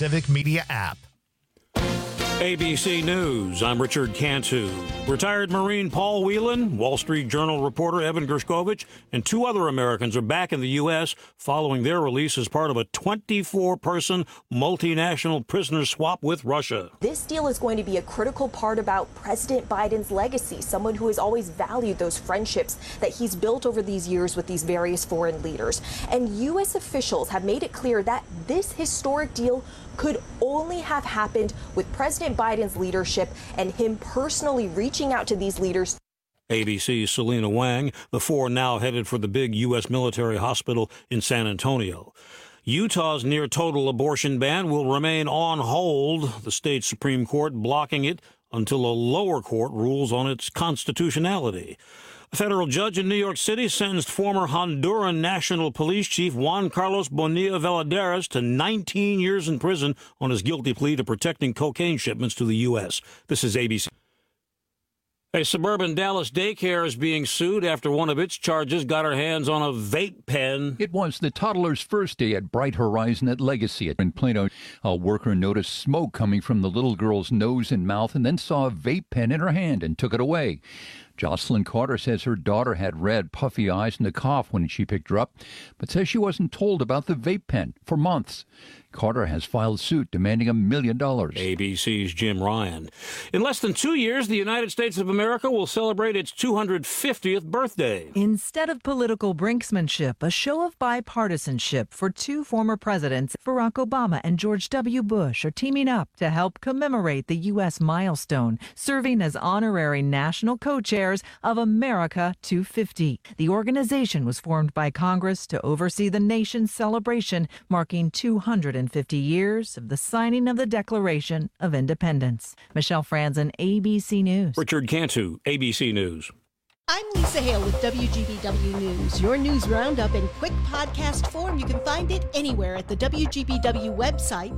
Civic Media app. ABC News, I'm Richard Cantu. Retired Marine Paul Whelan, Wall Street Journal reporter Evan Gershkovich, and 2 other Americans are back in the U.S. following their release as part of a 24-person multinational prisoner swap with Russia. This deal is going to be a critical part about President Biden's legacy, someone who has always valued those friendships that he's built over these years with these various foreign leaders. And U.S. officials have made it clear that this historic deal could only have happened with President Biden's leadership and him personally reaching out to these leaders. ABC's Selena Wang, the 4 now headed for the big U.S. military hospital in San Antonio. Utah's near-total abortion ban will remain on hold, the state Supreme Court blocking it until a lower court rules on its constitutionality. A federal judge in New York City sentenced former Honduran National Police Chief Juan Carlos Bonilla Valadares to 19 years in prison on his guilty plea to protecting cocaine shipments to the U.S. This is ABC. A suburban Dallas daycare is being sued after one of its charges got her hands on a vape pen. It was the toddler's first day at Bright Horizon at Legacy in Plano. A worker noticed smoke coming from the little girl's nose and mouth and then saw a vape pen in her hand and took it away. Jocelyn Carter says her daughter had red, puffy eyes and a cough when she picked her up, but says she wasn't told about the vape pen for months. Carter has filed suit demanding $1 million. ABC's Jim Ryan. In less than 2 years, the United States of America will celebrate its 250th birthday. Instead of political brinksmanship, a show of bipartisanship for 2 former presidents, Barack Obama and George W. Bush, are teaming up to help commemorate the U.S. milestone, serving as honorary national co-chairs of America 250. The organization was formed by Congress to oversee the nation's celebration, marking 250 years of the signing of the Declaration of Independence. Michelle Franzen, ABC News. Richard Cantu, ABC News. I'm Lisa Hale with WGBW News. Your news roundup in quick podcast form. You can find it anywhere at the WGBW website,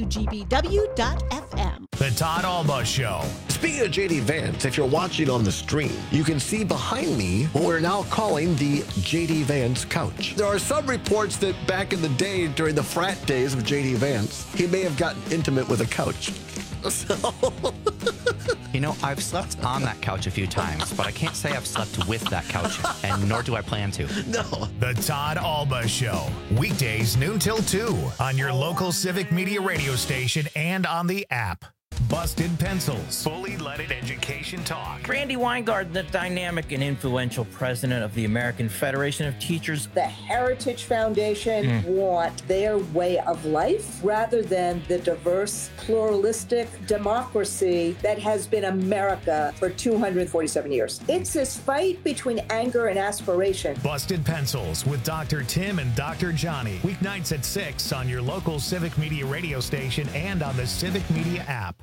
WGBW.FM. The Todd Alba Show. Speaking of JD Vance, if you're watching on the stream, you can see behind me what we're now calling the JD Vance couch. There are some reports that back in the day, during the frat days of JD Vance, he may have gotten intimate with a couch. So... You know, I've slept on that couch a few times, but I can't say I've slept with that couch, and nor do I plan to. No. The Todd Alba Show. Weekdays noon till 2 on your local Civic Media radio station and on the app. Busted Pencils. Fully leaded education talk. Randy Weingarten, the dynamic and influential president of the American Federation of Teachers. The Heritage Foundation want their way of life rather than the diverse, pluralistic democracy that has been America for 247 years. It's this fight between anger and aspiration. Busted Pencils with Dr. Tim and Dr. Johnny. Weeknights at 6 on your local Civic Media radio station and on the Civic Media app.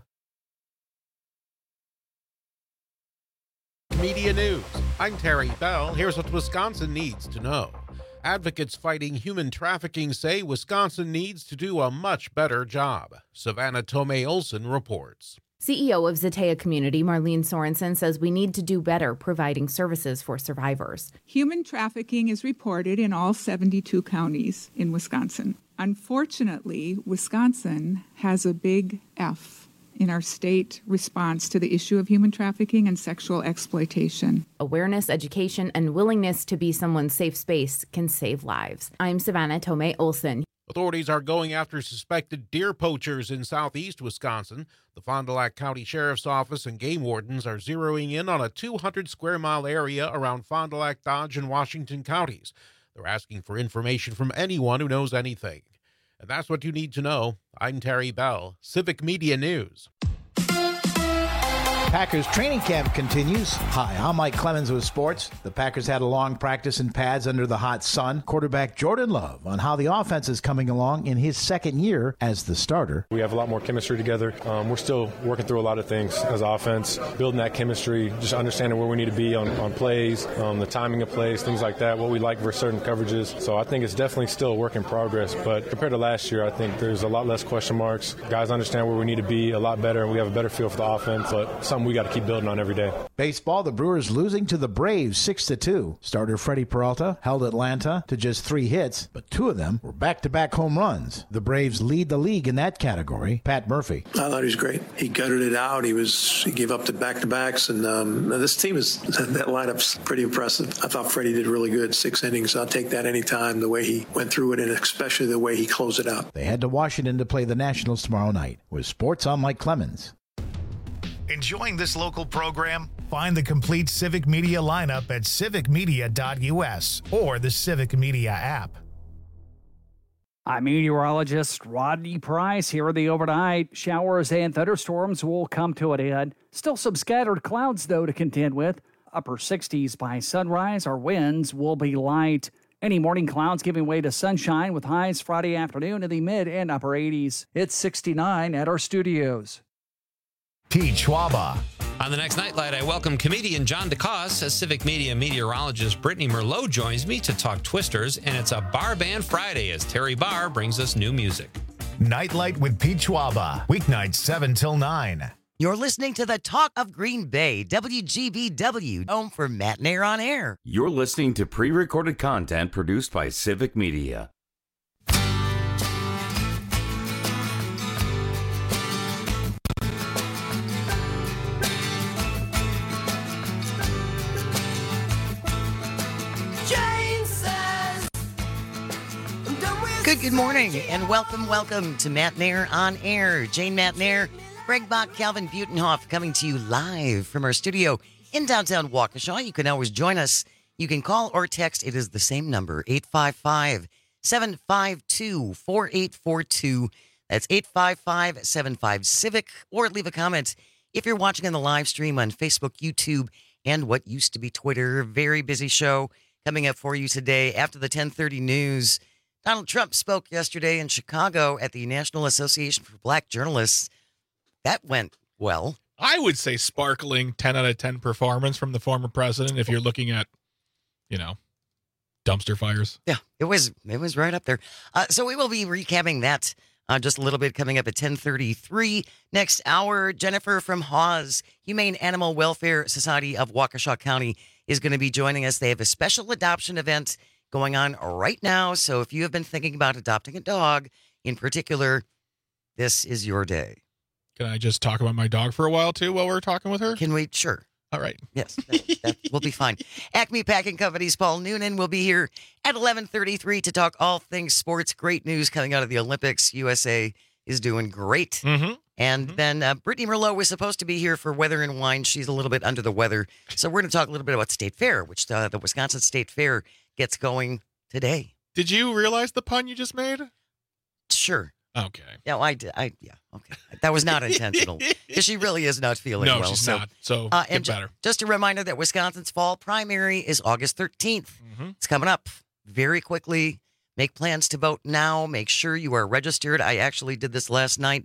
Media News. I'm Terry Bell. Here's what Wisconsin needs to know. Advocates fighting human trafficking say Wisconsin needs to do a much better job. Savannah Tomei Olson reports. CEO of Zetea Community, Marlene Sorensen, says we need to do better providing services for survivors. Human trafficking is reported in all 72 counties in Wisconsin. Unfortunately, Wisconsin has a big F in our state response to the issue of human trafficking and sexual exploitation. Awareness, education, and willingness to be someone's safe space can save lives. I'm Savannah Tomei Olson. Authorities are going after suspected deer poachers in southeast Wisconsin. The Fond du Lac County Sheriff's Office and game wardens are zeroing in on a 200-square-mile area around Fond du Lac, Dodge, and Washington counties. They're asking for information from anyone who knows anything. And that's what you need to know. I'm Terry Bell, Civic Media News. Packers training camp continues. Hi, I'm Mike Clemens with sports. The Packers had a long practice in pads under the hot sun. Quarterback Jordan Love on how the offense is coming along in his second year as the starter. We have a lot more chemistry together. We're still working through a lot of things as offense, building that chemistry, just understanding where we need to be on plays, the timing of plays, things like that, what we like for certain coverages. So I think it's definitely still a work in progress. But compared to last year, I think there's a lot less question marks. Guys understand where we need to be a lot better, and we have a better feel for the offense. But something something we got to keep building on every day. Baseball, the Brewers losing to the Braves 6-2. Starter Freddie Peralta held Atlanta to just 3 hits, but 2 of them were back-to-back home runs. The Braves lead the league in that category. Pat Murphy. I thought he was great. He gutted it out. He gave up the back-to-backs, and this team that lineup's pretty impressive. I thought Freddie did really good. 6 innings. I'll take that anytime, the way he went through it, and especially the way he closed it out. They head to Washington to play the Nationals tomorrow night. With sports, I'm Mike Clemens. Enjoying this local program? Find the complete Civic Media lineup at civicmedia.us or the Civic Media app. I'm meteorologist Rodney Price. Here are the overnight. Showers and thunderstorms will come to an end. Still some scattered clouds, though, to contend with. Upper 60s by sunrise. Our winds will be light. Any morning clouds giving way to sunshine with highs Friday afternoon in the mid and upper 80s. It's 69 at our studios. Pete Schwaba. On the next Nightlight, I welcome comedian John DeCoste as Civic Media meteorologist Brittany Merlot joins me to talk Twisters, and it's a Bar Band Friday as Terry Barr brings us new music. Nightlight with Pete Schwaba, weeknights 7 till 9. You're listening to the Talk of Green Bay, WGBW, home for Matt Nair on Air. You're listening to pre-recorded content produced by Civic Media. Good morning, and welcome to Matt Nair on Air. Jane Matt Nair, Greg Bach, Calvin Butenhoff coming to you live from our studio in downtown Waukesha. You can always join us. You can call or text. It is the same number, 855-752-4842. That's 855-75-CIVIC, or leave a comment if you're watching on the live stream on Facebook, YouTube, and what used to be Twitter. Very busy show coming up for you today after the 10:30 news. Donald Trump spoke yesterday in Chicago at the National Association for Black Journalists. That went well. I would say sparkling 10 out of 10 performance from the former president if you're looking at, dumpster fires. Yeah, it was right up there. So we will be recapping that just a little bit coming up at 10:33. Next hour, Jennifer from Hawes, Humane Animal Welfare Society of Waukesha County, is going to be joining us. They have a special adoption event going on right now. So if you have been thinking about adopting a dog in particular, this is your day. Can I just talk about my dog for a while, too, while we're talking with her? Can we? Sure. All right. Yes, that will be fine. Acme Packing Company's Paul Noonan will be here at 11:33 to talk all things sports. Great news coming out of the Olympics. USA is doing great. Mm-hmm. And then Brittany Merlot was supposed to be here for Weather and Wine. She's a little bit under the weather. So we're going to talk a little bit about State Fair, which the Wisconsin State Fair gets going today. Did you realize the pun you just made? Sure. Okay. Yeah, I did. Yeah, okay. That was not intentional. Because she really is not feeling well. No, she's not. So get better. Just a reminder that Wisconsin's fall primary is August 13th. Mm-hmm. It's coming up very quickly. Make plans to vote now. Make sure you are registered. I actually did this last night.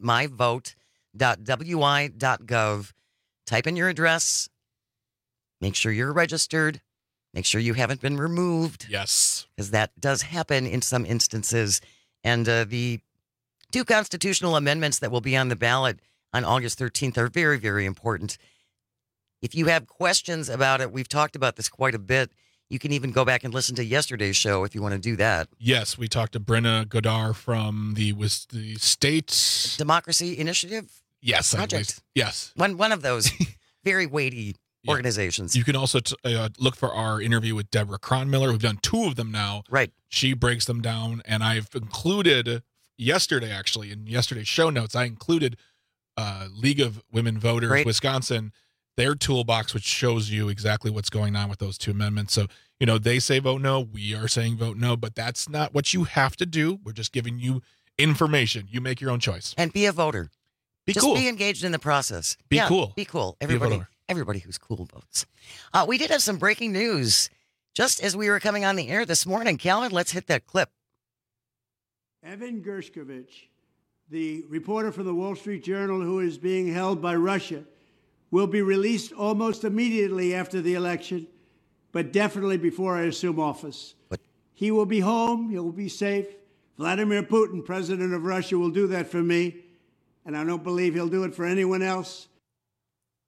myvote.wi.gov. Type in your address. Make sure you're registered. Make sure you haven't been removed. Yes. Because that does happen in some instances. And the 2 constitutional amendments that will be on the ballot on August 13th are very, very important. If you have questions about it, we've talked about this quite a bit. You can even go back and listen to yesterday's show if you want to do that. Yes, we talked to Brenna Godar from the State Democracy Initiative? Yes. Project. Yes. One of those very weighty organizations. You can also look for our interview with Deborah Cronmiller. We've done 2 of them now. Right. She breaks them down, and I've included yesterday, actually, in yesterday's show notes, I included League of Women Voters, Wisconsin, their toolbox, which shows you exactly what's going on with those 2 amendments. So, they say vote no. We are saying vote no, but that's not what you have to do. We're just giving you information. You make your own choice. And be a voter. Just cool. Be engaged in the process. Be cool. Be cool. Everybody who's cool votes. We did have some breaking news just as we were coming on the air this morning. Calvin, let's hit that clip. Evan Gershkovich, the reporter from the Wall Street Journal who is being held by Russia, will be released almost immediately after the election, but definitely before I assume office. He will be home. He will be safe. Vladimir Putin, president of Russia, will do that for me, and I don't believe he'll do it for anyone else.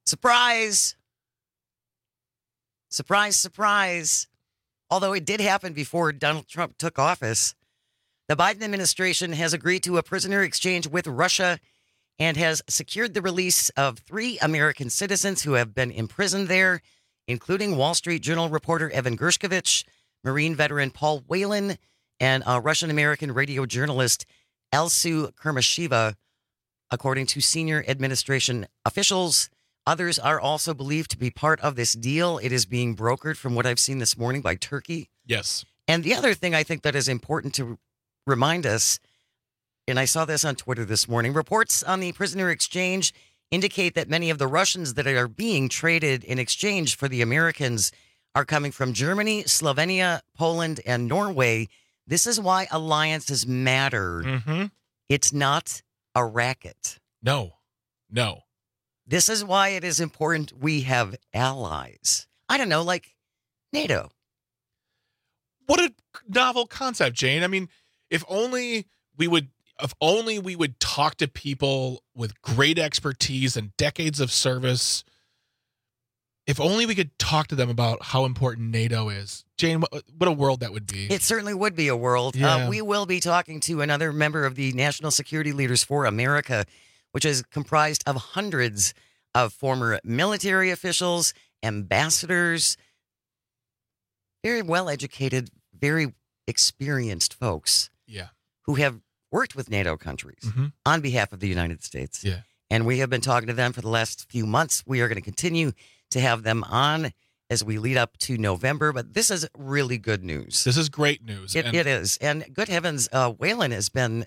Surprise! Surprise, surprise. Although it did happen before Donald Trump took office, the Biden administration has agreed to a prisoner exchange with Russia and has secured the release of 3 American citizens who have been imprisoned there, including Wall Street Journal reporter Evan Gershkovich, Marine veteran Paul Whelan, and Russian-American radio journalist Elsu Kermasheva, according to senior administration officials. Others are also believed to be part of this deal. It is being brokered, from what I've seen this morning, by Turkey. Yes. And the other thing I think that is important to remind us, and I saw this on Twitter this morning, reports on the prisoner exchange indicate that many of the Russians that are being traded in exchange for the Americans are coming from Germany, Slovenia, Poland, and Norway. This is why alliances matter. Mm-hmm. It's not a racket. No. This is why it is important we have allies. I don't know, like NATO. What a novel concept, Jane. I mean, if only we would talk to people with great expertise and decades of service. If only we could talk to them about how important NATO is. Jane, what a world that would be. It certainly would be a world. Yeah. We will be talking to another member of the National Security Leaders for America, which is comprised of hundreds of former military officials, ambassadors, very well-educated, very experienced folks. Yeah. Who have worked with NATO countries on behalf of the United States. Yeah. And we have been talking to them for the last few months. We are going to continue to have them on as we lead up to November. But this is really good news. This is great news. It is. And good heavens, Whelan has been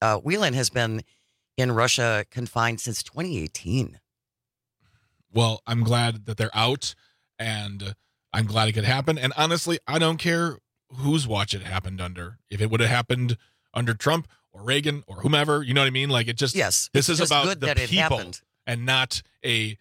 in Russia confined since 2018. Well, I'm glad that they're out, and I'm glad it could happen. And honestly, I don't care whose watch it happened under. If it would have happened under Trump or Reagan or whomever, you know what I mean? Like, it just, yes, this is about the people happened. And not a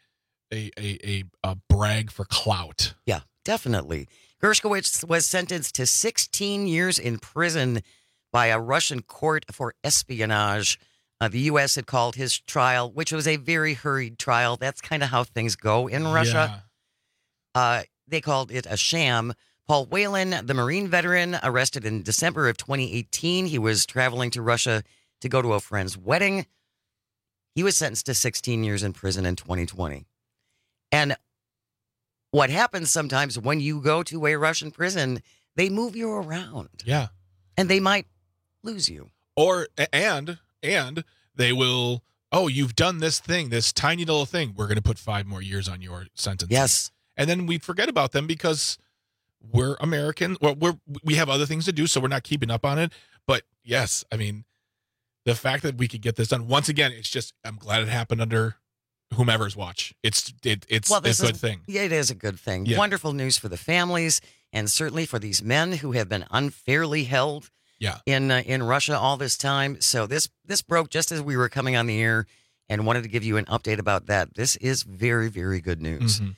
brag for clout. Yeah, definitely. Gershkovich was sentenced to 16 years in prison by a Russian court for espionage. The U.S. had called his trial, which was a very hurried trial. That's kind of how things go in Russia. Yeah. They called it a sham. Paul Whelan, the Marine veteran, arrested in December of 2018. He was traveling to Russia to go to a friend's wedding. He was sentenced to 16 years in prison in 2020. And what happens sometimes when you go to a Russian prison, they move you around. Yeah. And they might lose you. And they will, you've done this thing, this tiny little thing. We're going to put 5 more years on your sentence. Yes. And then we forget about them because we're American. Well, we have other things to do, so we're not keeping up on it. But yes, I mean, the fact that we could get this done, once again, it's just, I'm glad it happened under whomever's watch. It's a good thing. Yeah, it is a good thing. Yeah. Wonderful news for the families, and certainly for these men who have been unfairly held in Russia all this time. So this broke just as we were coming on the air, and wanted to give you an update about that. This is very, very good news. Mm-hmm.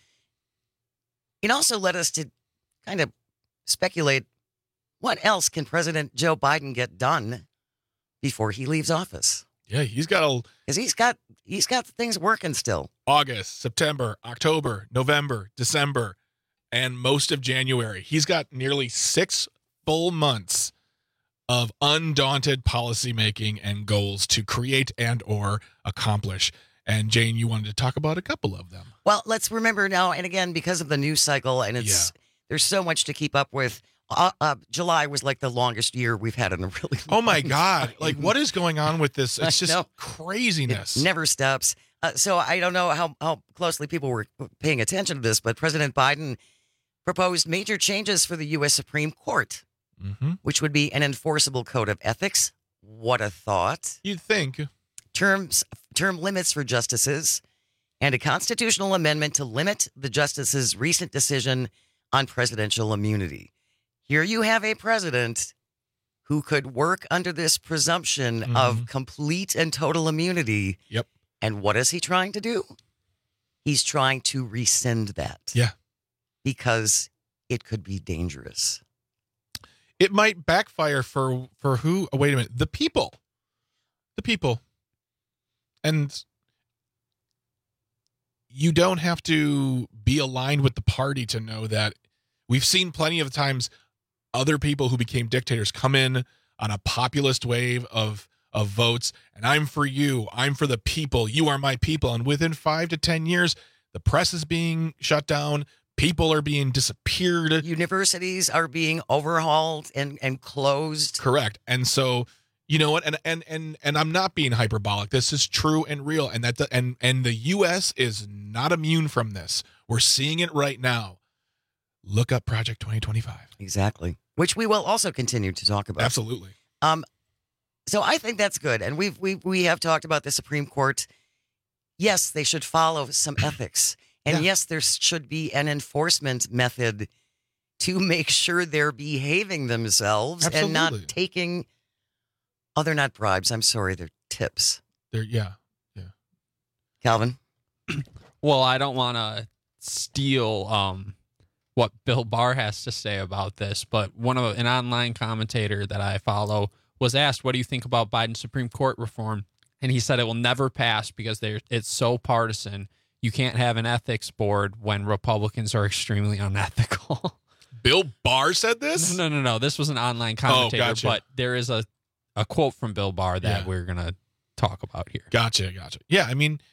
It also led us to kind of speculate, what else can President Joe Biden get done before he leaves office? Yeah, he's got things working still. August, September, October, November, December, and most of January. He's got nearly 6 full months of undaunted policymaking and goals to create and or accomplish. And Jane, you wanted to talk about a couple of them. Well, let's remember now, and again, because of the news cycle, and there's so much to keep up with. July was like the longest year we've had in a really long Oh my God. time. Like, what is going on with this? It's just craziness. It never stops. So I don't know how closely people were paying attention to this, but President Biden proposed major changes for the U.S. Supreme Court, which would be an enforceable code of ethics. What a thought. You'd think. Term limits for justices, and a constitutional amendment to limit the justice's recent decision on presidential immunity. Here you have a president who could work under this presumption of complete and total immunity. Yep. And what is he trying to do? He's trying to rescind that. Yeah. Because it could be dangerous. It might backfire for who? Oh, wait a minute. The people. The people. And you don't have to be aligned with the party to know that we've seen plenty of times other people who became dictators come in on a populist wave of votes, and I'm for you, I'm for the people, you are my people. And within 5 to 10 years, the press is being shut down, people are being disappeared. Universities are being overhauled and closed. Correct. And so, you know what, and I'm not being hyperbolic. This is true and real, and that and the US is not immune from this. We're seeing it right now. Look up Project 2025. Exactly. Which we will also continue to talk about. Absolutely. So I think that's good. And we have talked about the Supreme Court. Yes, they should follow some ethics. And yes, there should be an enforcement method to make sure they're behaving themselves and not taking, they're not bribes. I'm sorry, they're tips. Yeah. Calvin? Well, I don't want to steal what Bill Barr has to say about this, but an online commentator that I follow was asked, what do you think about Biden's Supreme Court reform? And he said it will never pass because it's so partisan. You can't have an ethics board when Republicans are extremely unethical. Bill Barr said this? No. This was an online commentator, gotcha. But there is a quote from Bill Barr that we're going to talk about here. Gotcha. Yeah, I mean,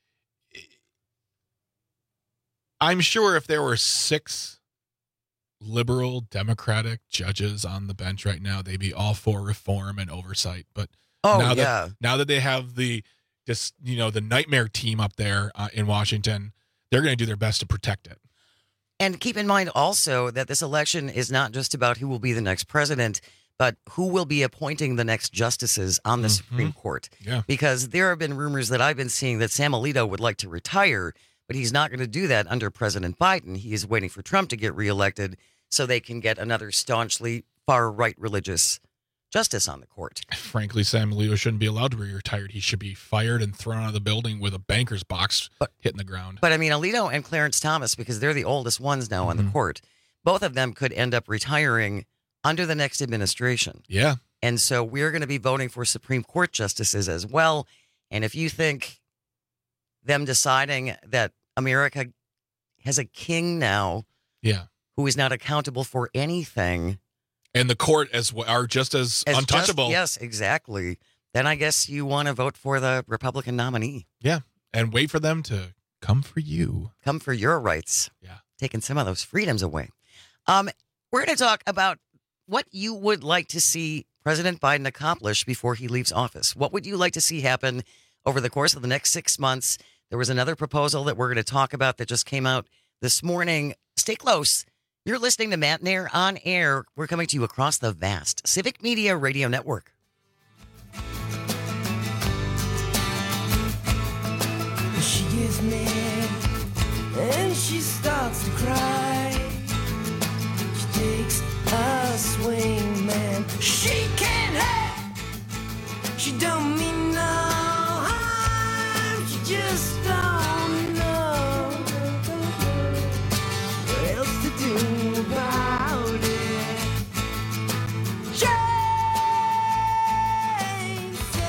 I'm sure if there were 6 liberal Democratic judges on the bench right now, they'd be all for reform and oversight. But now that they have the nightmare team up there in Washington, they're going to do their best to protect it. And keep in mind also that this election is not just about who will be the next president, but who will be appointing the next justices on the Supreme Court. Yeah. Because there have been rumors that I've been seeing that Sam Alito would like to retire, but he's not going to do that under President Biden. He is waiting for Trump to get reelected so they can get another staunchly far-right religious justice on the court. Frankly, Sam Alito shouldn't be allowed to be retired. He should be fired and thrown out of the building with a banker's box hitting the ground. But I mean, Alito and Clarence Thomas, because they're the oldest ones now on the court, both of them could end up retiring under the next administration. Yeah. And so we're going to be voting for Supreme Court justices as well. And if you think them deciding that America has a king now who is not accountable for anything, and the court are just as untouchable. Yes, exactly. Then I guess you want to vote for the Republican nominee. Yeah, and wait for them to come for you. Come for your rights. Yeah. Taking some of those freedoms away. We're going to talk about what you would like to see President Biden accomplish before he leaves office. What would you like to see happen over the course of the next 6 months? There was another proposal that we're going to talk about that just came out this morning. Stay close. You're listening to Matt Nair on Air. We're coming to you across the vast Civic Media Radio Network. She gets mad and she starts to cry. She takes a swing, man. She can't help. She don't mean no harm. She just don't know what else to do about it. Jane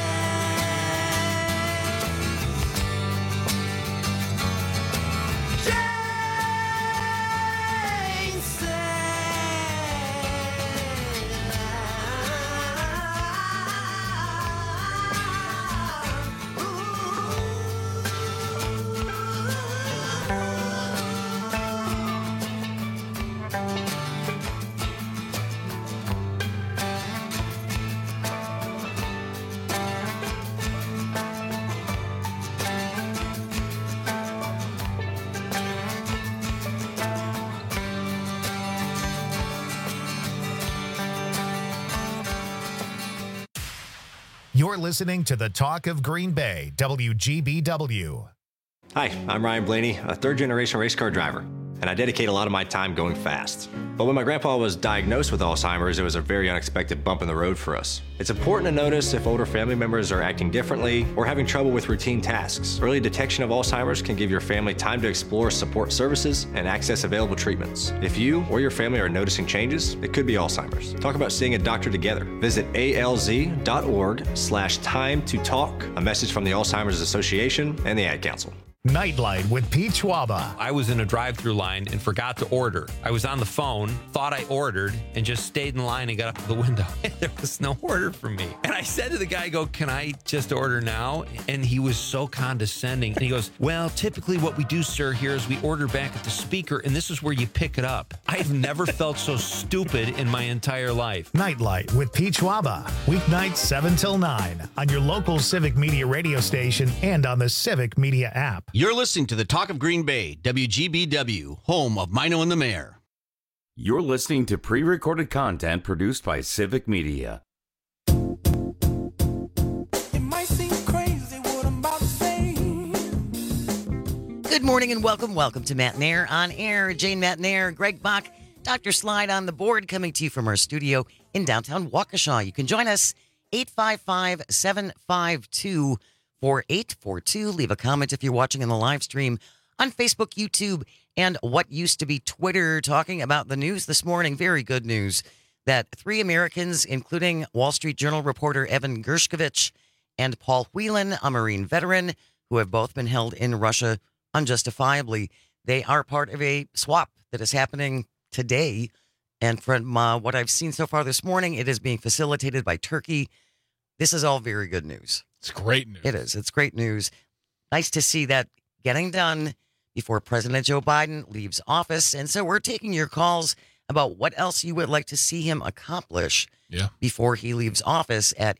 You're listening to the Talk of Green Bay, WGBW. Hi, I'm Ryan Blaney, a third-generation race car driver, and I dedicate a lot of my time going fast. But when my grandpa was diagnosed with Alzheimer's, it was a very unexpected bump in the road for us. It's important to notice if older family members are acting differently or having trouble with routine tasks. Early detection of Alzheimer's can give your family time to explore support services and access available treatments. If you or your family are noticing changes, it could be Alzheimer's. Talk about seeing a doctor together. Visit alz.org/time to talk. A message from the Alzheimer's Association and the Ad Council. Nightlight with Pete Schwaba. I was in a drive-thru line and forgot to order. I was on the phone, thought I ordered, and just stayed in line and got up to the window. There was no order for me. And I said to the guy, can I just order now? And he was so condescending. And he goes, well, typically what we do, sir, here is we order back at the speaker, and this is where you pick it up. I've never felt so stupid in my entire life. Nightlight with Pete Schwaba. Weeknights 7 till 9 on your local Civic Media radio station and on the Civic Media app. You're listening to the Talk of Green Bay, WGBW, home of Mino and the Mayor. You're listening to pre-recorded content produced by Civic Media. It might seem crazy what I'm about to say. Good morning and welcome to Matt Nair on air. Jane Matt Nair, Greg Bach, Dr. Slide on the board, coming to you from our studio in downtown Waukesha. You can join us 855-752-4842. Leave a comment if you're watching in the live stream on Facebook, YouTube, and what used to be Twitter. Talking about the news this morning, very good news, that 3 Americans, including Wall Street Journal reporter Evan Gershkovich and Paul Whelan, a Marine veteran, who have both been held in Russia unjustifiably, they are part of a swap that is happening today. And from what I've seen so far this morning, it is being facilitated by Turkey. This is all very good news. It's great news. It is. It's great news. Nice to see that getting done before President Joe Biden leaves office. And so we're taking your calls about what else you would like to see him accomplish before he leaves office at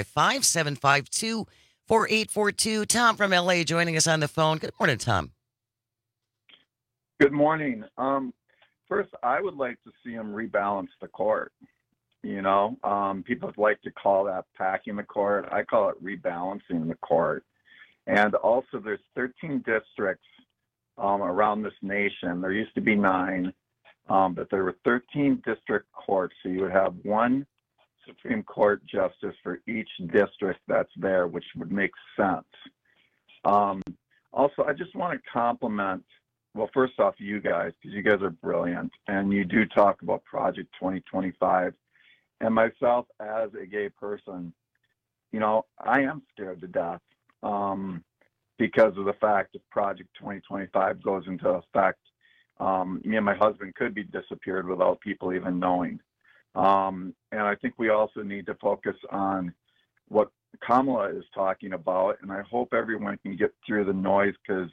855-752-4842. Tom from LA joining us on the phone. Good morning, Tom. Good morning. First, I would like to see him rebalance the court. People like to call that packing the court. I call it rebalancing the court. And also, there's 13 districts around this nation. There used to be 9, but there were 13 district courts. So you would have one Supreme Court justice for each district that's there, which would make sense. Also, I just want to compliment, well, first off, you guys, because you guys are brilliant, and you do talk about Project 2025. And myself, as a gay person, I am scared to death because of the fact if Project 2025 goes into effect, me and my husband could be disappeared without people even knowing. And I think we also need to focus on what Kamala is talking about, and I hope everyone can get through the noise because,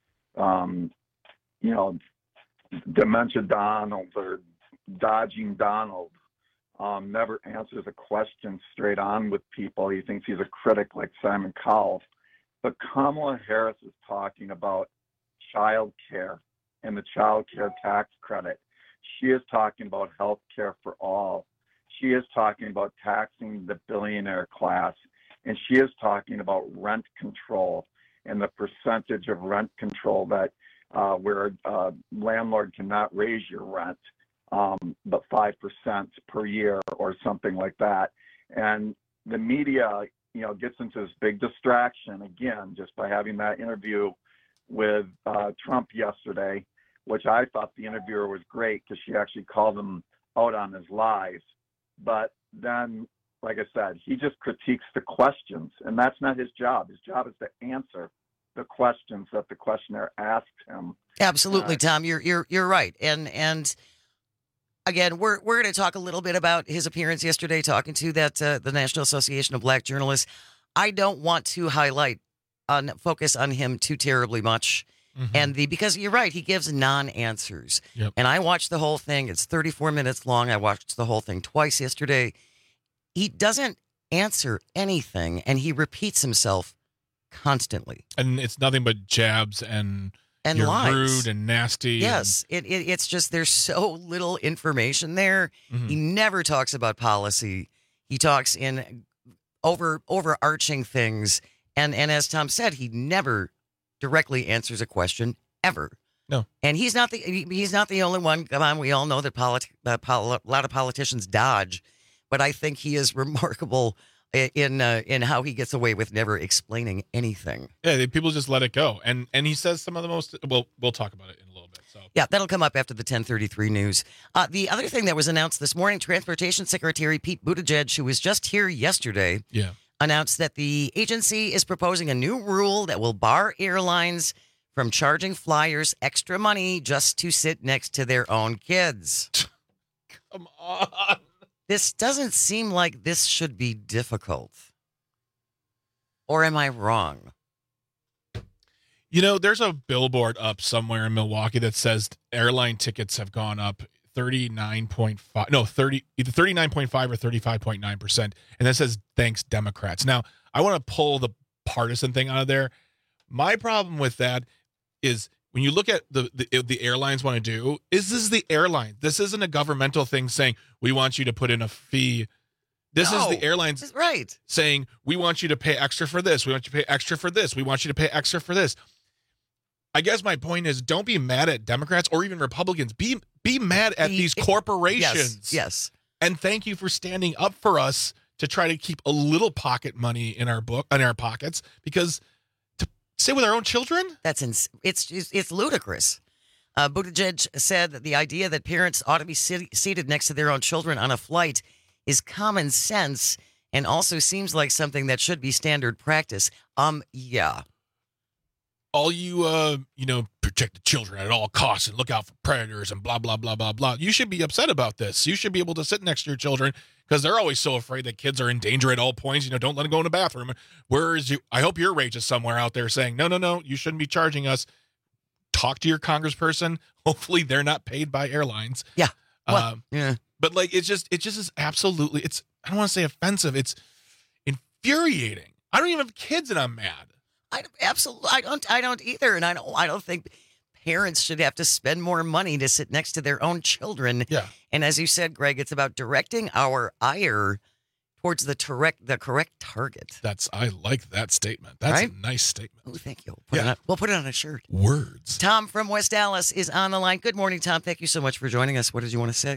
Dementia Donald or Dodging Donald never answers a question straight on with people. He thinks he's a critic like Simon Cowell. But Kamala Harris is talking about child care and the child care tax credit. She is talking about health care for all. She is talking about taxing the billionaire class. And she is talking about rent control and the percentage of rent control that where a landlord cannot raise your rent. But 5% per year or something like that. And the media, gets into this big distraction, again, just by having that interview with Trump yesterday, which I thought the interviewer was great because she actually called him out on his lies. But then, like I said, he just critiques the questions, and that's not his job. His job is to answer the questions that the questioner asked him. Absolutely, Tom. You're right. And again, we're going to talk a little bit about his appearance yesterday, talking to the National Association of Black Journalists. I don't want to focus on him too terribly much, because you're right, he gives non-answers. Yep. And I watched the whole thing. It's 34 minutes long. I watched the whole thing twice yesterday. He doesn't answer anything, and he repeats himself constantly. And it's nothing but jabs and you're lies. Rude and nasty. Yes, it's just there's so little information there. He never talks about policy. He talks in overarching things, and as Tom said, he never directly answers a question ever. No, and he's not the only one. Come on, we all know that a lot of politicians dodge, but I think he is remarkable in how he gets away with never explaining anything. Yeah, people just let it go. And he says some of the most, well, we'll talk about it in a little bit. So yeah, that'll come up after the 10:33 news. The other thing that was announced this morning, Transportation Secretary Pete Buttigieg, who was just here yesterday, announced that the agency is proposing a new rule that will bar airlines from charging flyers extra money just to sit next to their own kids. Come on. This doesn't seem like this should be difficult. Or am I wrong? You know, there's a billboard up somewhere in Milwaukee that says airline tickets have gone up 39.5, either 39.5 or 35.9%. And that says, thanks, Democrats. Now, I want to pull the partisan thing out of there. My problem with that is when you look at the airlines want to do, this is the airline. This isn't a governmental thing saying, we want you to put in a fee. This is the airlines saying, we want you to pay extra for this. We want you to pay extra for this. We want you to pay extra for this. I guess my point is, don't be mad at Democrats or even Republicans. Be mad at these corporations. Yes. And thank you for standing up for us to try to keep a little pocket money in our pockets, because to sit with our own children, it's ludicrous. Buttigieg said that the idea that parents ought to be seated next to their own children on a flight is common sense and also seems like something that should be standard practice. Yeah. All you, protect the children at all costs and look out for predators and blah, blah, blah, blah, blah. You should be upset about this. You should be able to sit next to your children because they're always so afraid that kids are in danger at all points. Don't let them go in the bathroom. I hope your rage is somewhere out there saying, no, you shouldn't be charging us. Talk to your congressperson. Hopefully they're not paid by airlines. Yeah. Yeah. But it just is absolutely, I don't want to say offensive. It's infuriating. I don't even have kids and I'm mad. I don't either, and I don't think parents should have to spend more money to sit next to their own children. Yeah. And as you said, Greg, it's about directing our ire towards the correct target. I like that statement. That's a nice statement. Oh, thank you. We'll put it on a shirt. Words. Tom from West Dallas is on the line. Good morning, Tom. Thank you so much for joining us. What did you want to say?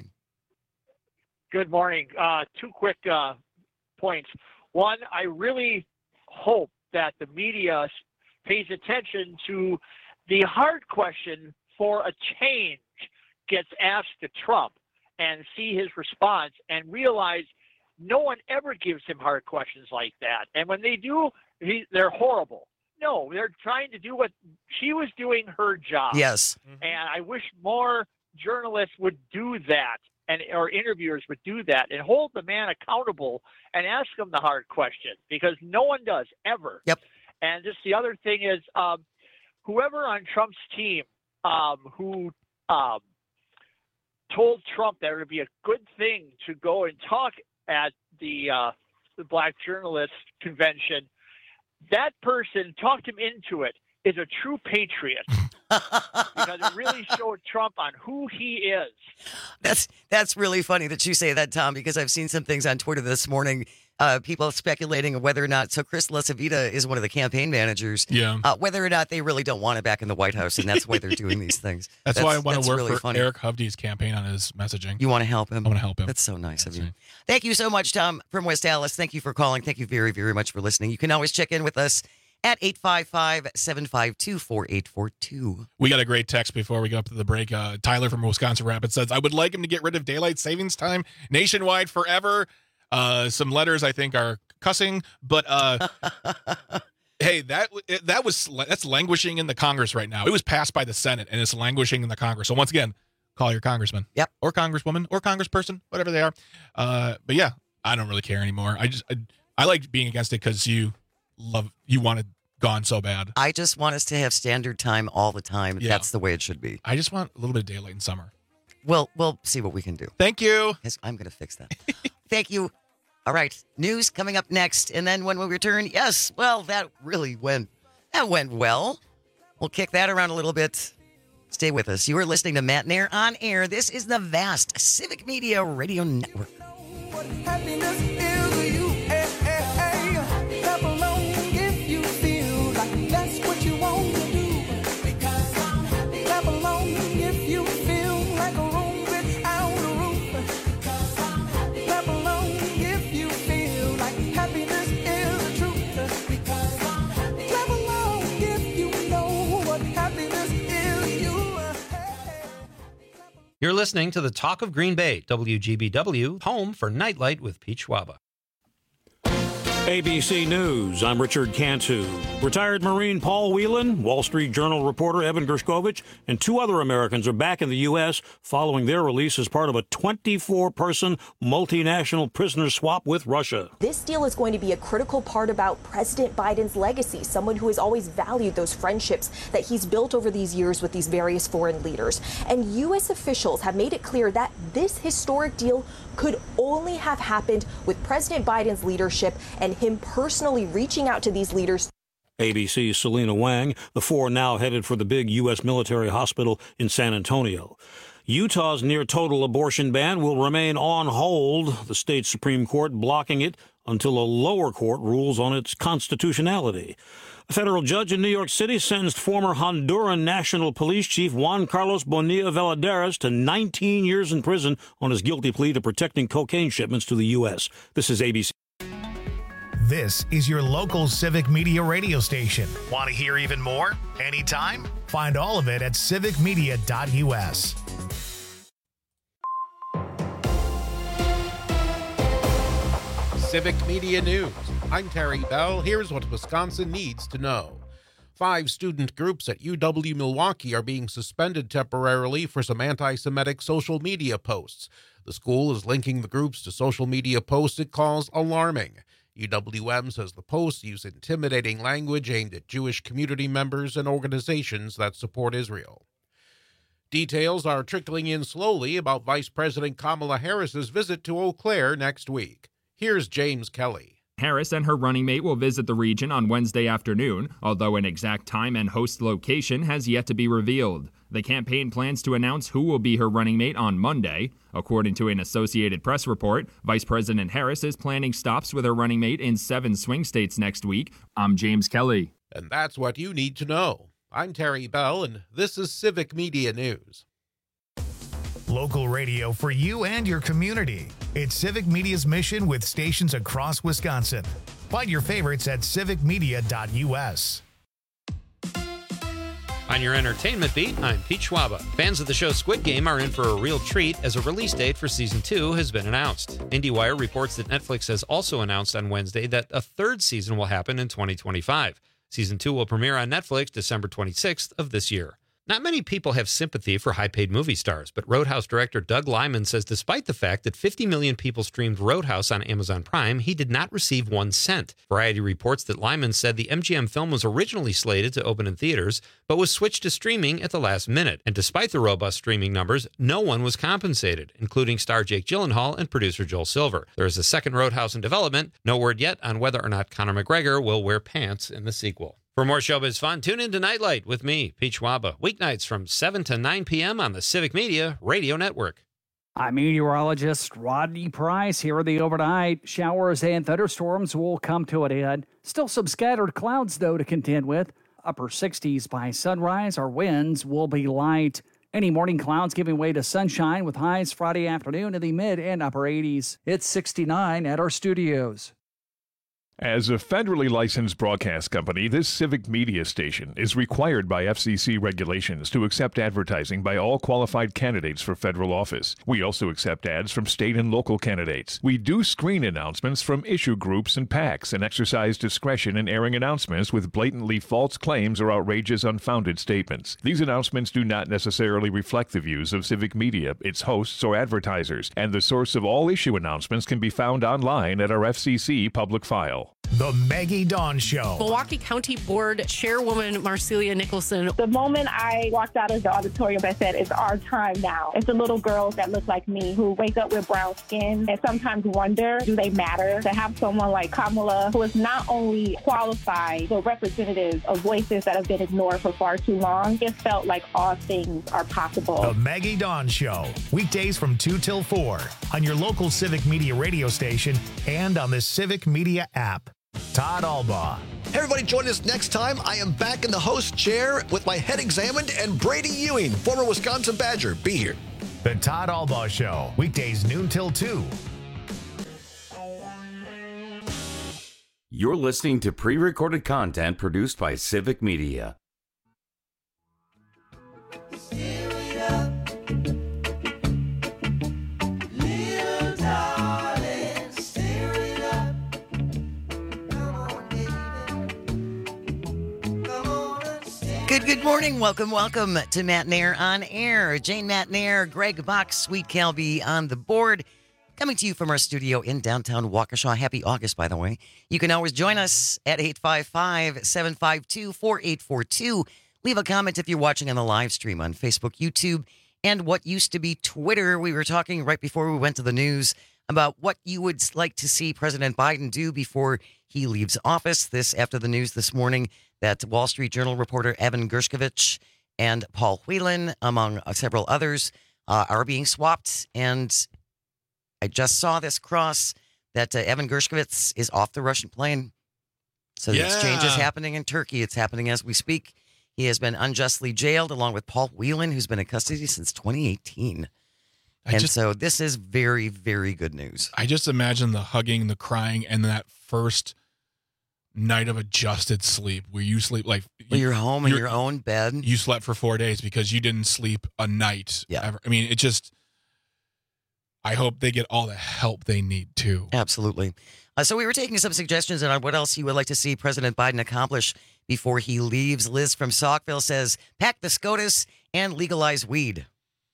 Good morning. Two quick points. One, I really hope that the media pays attention to the hard question for a change gets asked to Trump and see his response and realize no one ever gives him hard questions like that. And when they do, they're horrible. No, they're trying to do what she was doing her job. Yes. And I wish more journalists would do that, or interviewers would do that and hold the man accountable and ask him the hard question, because no one does ever. Yep. And just the other thing is, whoever on Trump's team who told Trump that it would be a good thing to go and talk at the Black Journalist Convention, that person talked him into it, is a true patriot. Because it really showed Trump on who he is. That's really funny that you say that, Tom, because I've seen some things on Twitter this morning, people speculating whether or not, so Chris LaCivita is one of the campaign managers, whether or not they really don't want it back in the White House, and that's why they're doing these things. That's why I want to work really for funny. Eric Hovde's campaign on his messaging. You want to help him? I want to help him. That's so nice of you. Thank you so much, Tom from West Dallas. Thank you for calling. Thank you very, very much for listening. You can always check in with us at 855-752-4842. We got a great text before we go up to the break. Tyler from Wisconsin Rapids says, I would like him to get rid of daylight savings time nationwide forever. Some letters I think are cussing, but hey, that's languishing in the Congress right now. It was passed by the Senate and it's languishing in the Congress. So once again, call your congressman. Yep. Or congresswoman or congressperson, whatever they are. But yeah, I don't really care anymore. I like being against it because you want it gone so bad. I just want us to have standard time all the time. Yeah. That's the way it should be. I just want a little bit of daylight in summer. We'll see what we can do. Thank you. Yes, I'm going to fix that. Thank you. All right. News coming up next. And then when we return, that went well. We'll kick that around a little bit. Stay with us. You are listening to Matt and Air on Air. This is the vast Civic Media Radio Network. Happiness is you. Clap along if you feel like that's what you want to do. Because I'm happy. Clap along if you feel like a room without a roof. Because I'm happy. Clap along if you feel like happiness is the truth. Because I'm happy. Clap along if you know what happiness is you. You're listening to the Talk of Green Bay, WGBW, home for Nightlight with Pete Schwaba. ABC News, I'm Richard Cantu. Retired Marine Paul Whelan, Wall Street Journal reporter Evan Gershkovich, and 2 other Americans are back in the U.S. following their release as part of a 24-person multinational prisoner swap with Russia. This deal is going to be a critical part about President Biden's legacy, someone who has always valued those friendships that he's built over these years with these various foreign leaders. And U.S. officials have made it clear that this historic deal could only have happened with President Biden's leadership and him personally reaching out to these leaders. ABC's Selena Wang, the 4 now headed for the big U.S. military hospital in San Antonio. Utah's near-total abortion ban will remain on hold, the state Supreme Court blocking it until a lower court rules on its constitutionality. A federal judge in New York City sentenced former Honduran National Police Chief Juan Carlos Bonilla Valadares to 19 years in prison on his guilty plea to protecting cocaine shipments to the U.S. This is ABC. This is your local Civic Media radio station. Want to hear even more? Anytime? Find all of it at civicmedia.us. Civic Media News. I'm Terry Bell. Here's what Wisconsin needs to know. 5 student groups at UW Milwaukee are being suspended temporarily for some anti-Semitic social media posts. The school is linking the groups to social media posts it calls alarming. UWM says the posts use intimidating language aimed at Jewish community members and organizations that support Israel. Details are trickling in slowly about Vice President Kamala Harris's visit to Eau Claire next week. Here's James Kelly. Harris and her running mate will visit the region on Wednesday afternoon, although an exact time and host location has yet to be revealed. The campaign plans to announce who will be her running mate on Monday. According to an Associated Press report, Vice President Harris is planning stops with her running mate in 7 swing states next week. I'm James Kelly. And that's what you need to know. I'm Terry Bell, and this is Civic Media News. Local radio for you and your community. It's Civic Media's mission with stations across Wisconsin. Find your favorites at civicmedia.us. On your entertainment beat, I'm Pete Schwaba. Fans of the show Squid Game are in for a real treat as a release date for Season 2 has been announced. IndieWire reports that Netflix has also announced on Wednesday that a 3rd season will happen in 2025. Season 2 will premiere on Netflix December 26th of this year. Not many people have sympathy for high-paid movie stars, but Roadhouse director Doug Liman says despite the fact that 50 million people streamed Roadhouse on Amazon Prime, he did not receive 1 cent. Variety reports that Liman said the MGM film was originally slated to open in theaters, but was switched to streaming at the last minute. And despite the robust streaming numbers, no one was compensated, including star Jake Gyllenhaal and producer Joel Silver. There is a second Roadhouse in development. No word yet on whether or not Conor McGregor will wear pants in the sequel. For more showbiz fun, tune in to Nightlight with me, Pete Schwaba, weeknights from 7 to 9 p.m. on the Civic Media Radio Network. I'm meteorologist Rodney Price. Here are the overnight. Showers and thunderstorms will come to an end. Still some scattered clouds, though, to contend with. Upper 60s by sunrise. Our winds will be light. Any morning clouds giving way to sunshine with highs Friday afternoon in the mid and upper 80s. It's 69 at our studios. As a federally licensed broadcast company, this Civic Media station is required by FCC regulations to accept advertising by all qualified candidates for federal office. We also accept ads from state and local candidates. We do screen announcements from issue groups and PACs and exercise discretion in airing announcements with blatantly false claims or outrageous, unfounded statements. These announcements do not necessarily reflect the views of Civic Media, its hosts, or advertisers, and the source of all issue announcements can be found online at our FCC public file. The Maggie Dawn Show. Milwaukee County Board Chairwoman Marcelia Nicholson. The moment I walked out of the auditorium, I said, it's our time now. It's the little girls that look like me who wake up with brown skin and sometimes wonder, do they matter? To have someone like Kamala, who is not only qualified, but representative of voices that have been ignored for far too long, it felt like all things are possible. The Maggie Dawn Show. Weekdays from 2 till 4 on your local Civic Media radio station and on the Civic Media app. Todd Albaugh. Hey everybody, join us next time. I am back in the host chair with my head examined and Brady Ewing, former Wisconsin Badger. Be here. The Todd Albaugh Show. Weekdays noon till 2. You're listening to pre-recorded content produced by Civic Media. Good morning. Welcome to Matt Nair on Air. Jane Matt Nair, Greg Box, Sweet Calby on the board. Coming to you from our studio in downtown Waukesha. Happy August, by the way. You can always join us at 855-752-4842. Leave a comment if you're watching on the live stream on Facebook, YouTube, and what used to be Twitter. We were talking right before we went to the news about what you would like to see President Biden do before he leaves office. This after the news this morning that Wall Street Journal reporter Evan Gershkovich and Paul Whelan, among several others, are being swapped. And I just saw this cross that Evan Gershkovich is off the Russian plane. So the exchange is happening in Turkey. It's happening as we speak. He has been unjustly jailed along with Paul Whelan, who's been in custody since 2018. So this is very, very good news. I just imagine the hugging, the crying, and that first night of adjusted sleep where you sleep like you're home in your own bed. You slept for 4 days because you didn't sleep a night. Yeah. Ever. I mean, it just, I hope they get all the help they need too. Absolutely. So we were taking some suggestions on what else you would like to see President Biden accomplish before he leaves. Liz from Saukville says, pack the SCOTUS and legalize weed.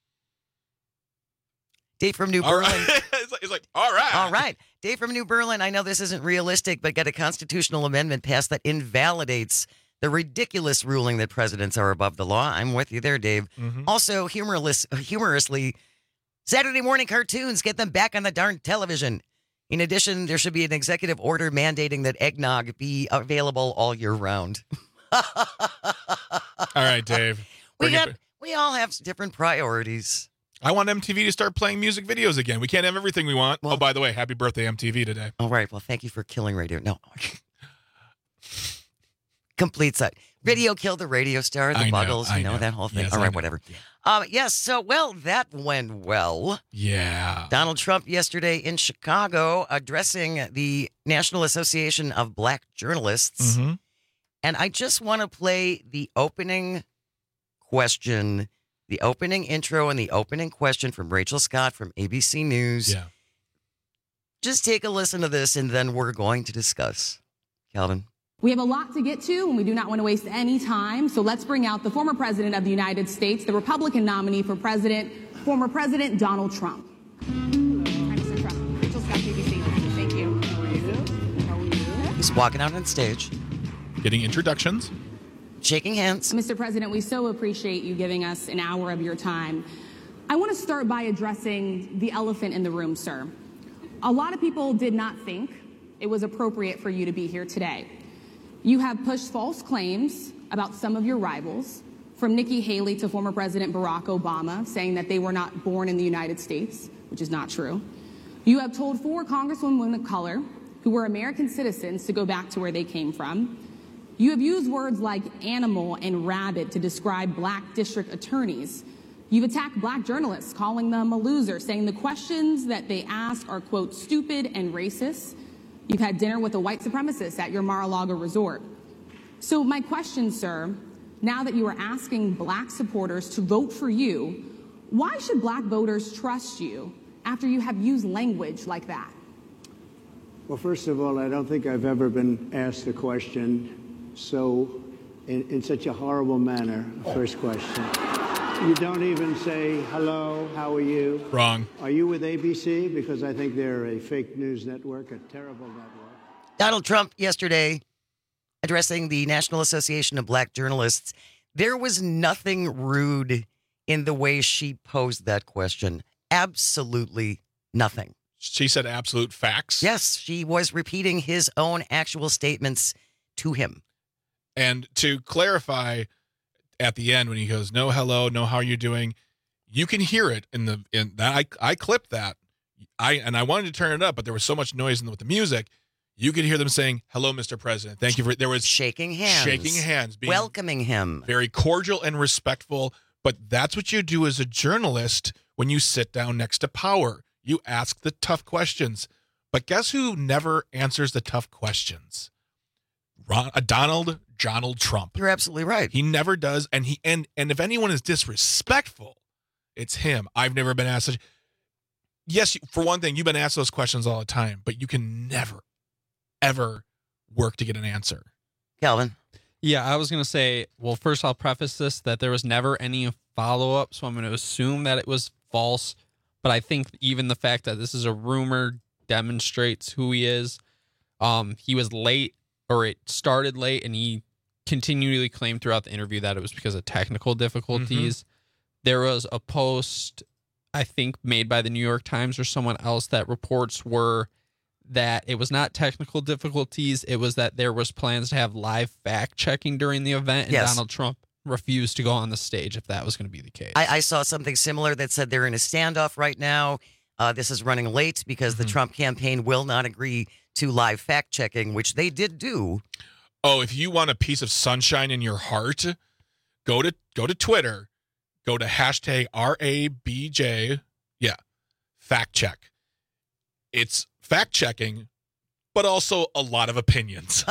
Dave from New Berlin. It's like, all right. All right. Dave from New Berlin, I know this isn't realistic, but get a constitutional amendment passed that invalidates the ridiculous ruling that presidents are above the law. I'm with you there, Dave. Mm-hmm. Also, humorously, Saturday morning cartoons, get them back on the darn television. In addition, there should be an executive order mandating that eggnog be available all year round. All right, Dave. We all have different priorities. I want MTV to start playing music videos again. We can't have everything we want. Well, by the way, happy birthday, MTV, today. All right. Well, thank you for killing radio. No. Complete set. Video killed the radio star, the Buggles, that whole thing. Yes, all right, whatever. Yes, so, that went well. Yeah. Donald Trump yesterday in Chicago addressing the National Association of Black Journalists. Mm-hmm. And I just want to play the opening question, the opening intro and the opening question from Rachel Scott from ABC News. Yeah. Just take a listen to this, and then we're going to discuss. Calvin. We have a lot to get to, and we do not want to waste any time. So let's bring out the former president of the United States, the Republican nominee for president, former President Donald Trump. Hi, Mr. Trump. Rachel Scott, BBC. Thank you. How are you? He's walking out on stage. Getting introductions. Shaking hands. Mr. President, we so appreciate you giving us an hour of your time. I want to start by addressing the elephant in the room, sir. A lot of people did not think it was appropriate for you to be here today. You have pushed false claims about some of your rivals, from Nikki Haley to former President Barack Obama, saying that they were not born in the United States, which is not true. You have told 4 congresswomen of color who were American citizens to go back to where they came from. You have used words like animal and rabid to describe black district attorneys. You've attacked black journalists, calling them a loser, saying the questions that they ask are, quote, stupid and racist. You've had dinner with a white supremacist at your Mar-a-Lago resort. So my question, sir, now that you are asking black supporters to vote for you, why should black voters trust you after you have used language like that? Well, first of all, I don't think I've ever been asked a question so in such a horrible manner. First question. You don't even say, hello, how are you? Wrong. Are you with ABC? Because I think they're a fake news network, a terrible network. Donald Trump yesterday addressing the National Association of Black Journalists. There was nothing rude in the way she posed that question. Absolutely nothing. She said absolute facts. Yes, she was repeating his own actual statements to him. And to clarify, at the end when he goes, no, hello, no, how are you doing? You can hear it in that. I clipped that. I wanted to turn it up, but there was so much noise with the music. You could hear them saying, hello, Mr. President. Thank you for, there was shaking hands, being welcoming him, very cordial and respectful. But that's what you do as a journalist when you sit down next to power. You ask the tough questions. But guess who never answers the tough questions? Donald Trump. You're absolutely right. He never does, and if anyone is disrespectful, it's him. I've never been asked. Yes, for one thing, you've been asked those questions all the time, but you can never, ever work to get an answer. Calvin. Yeah, I was going to say, well, first I'll preface this that there was never any follow-up, so I'm going to assume that it was false. But I think even the fact that this is a rumor demonstrates who he is. He was late, or it started late, and he continually claimed throughout the interview that it was because of technical difficulties. There was a post, I think, made by the New York Times or someone else that reports were that it was not technical difficulties. It was that there was plans to have live fact checking during the event, and Donald Trump refused to go on the stage if that was going to be the case. I saw something similar that said they're in a standoff right now. This is running late because the Trump campaign will not agree to live fact checking, which they did do. Oh, if you want a piece of sunshine in your heart, go to Twitter, go to hashtag RABJ, fact check. It's fact checking, but also a lot of opinions.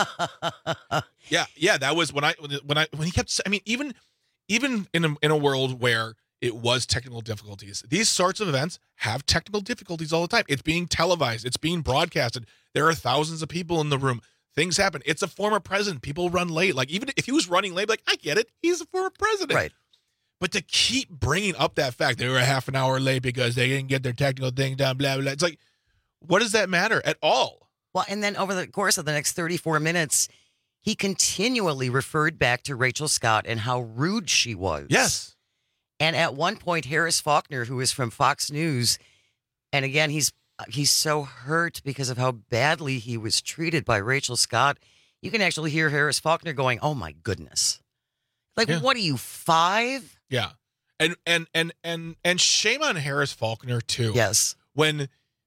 Yeah, that was when he kept. I mean, even in a world where it was technical difficulties, these sorts of events have technical difficulties all the time. It's being televised, it's being broadcasted. There are thousands of people in the room. Things happen. It's a former president. People run late. Like, even if he was running late, like, I get it. He's a former president. Right. But to keep bringing up that fact, they were a half an hour late because they didn't get their technical thing done, blah, blah, blah. It's like, what does that matter at all? Well, and then over the course of the next 34 minutes, he continually referred back to Rachel Scott and how rude she was. Yes. And at one point, Harris Faulkner, who is from Fox News, and again, he's so hurt because of how badly he was treated by Rachel Scott. You can actually hear Harris Faulkner going, "Oh my goodness. Like, what are you, 5? Yeah. And shame on Harris Faulkner too. Yes. When